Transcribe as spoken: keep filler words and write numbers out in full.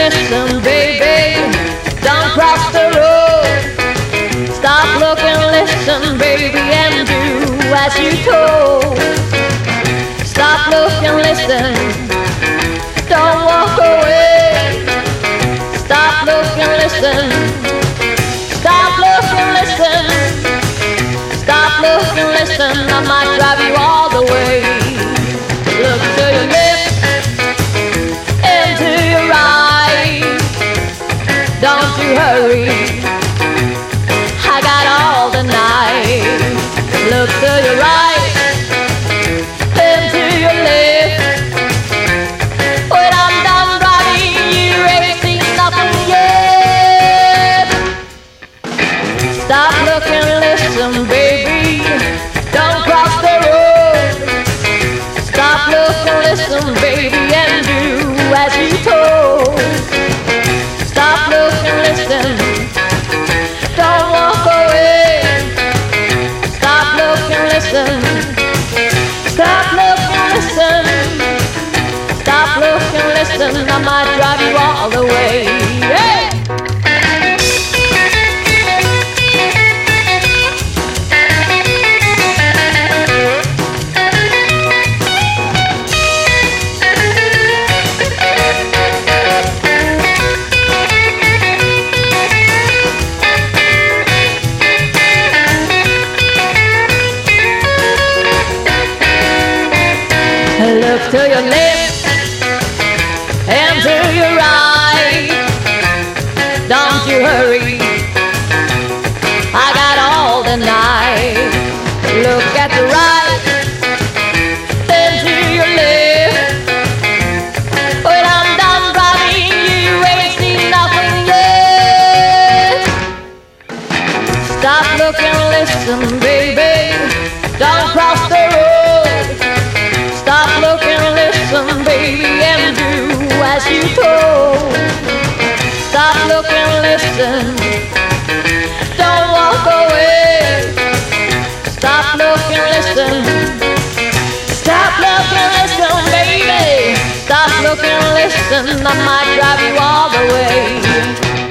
listen, baby. Don't cross the road. Stop, look, and listen, baby, and do as you told. Stop, look, and listen. Don't walk away. Stop, look, and listen. Stop, look, and listen. Stop, look, and listen. I might drive you all the way. Look to your left and to your right. Don't you hurry, I got all the night. Look to your right and to your left. When I'm done driving, you ain't seen nothing yet. Stop, look, and listen, baby. Don't cross the road. Stop, look, and listen, baby, and do as you told. Stop, look, and listen. Don't walk away. Stop, look, and listen. Stop, look, and listen. Stop, look, and listen. I might drive you all the way. Hey! Look to your left and to your right. Don't you hurry, I got all the night. Look at the right and to your left. When I'm done driving, you ain't seen nothing yet. Stop, look, and listen, baby. Don't cross the road. Stop, look, and listen, baby, and do as you told. Stop, look, and listen. Don't walk away. Stop, look, and listen. Stop, look, and listen, baby. Stop, look, and listen. I might drive you all the way.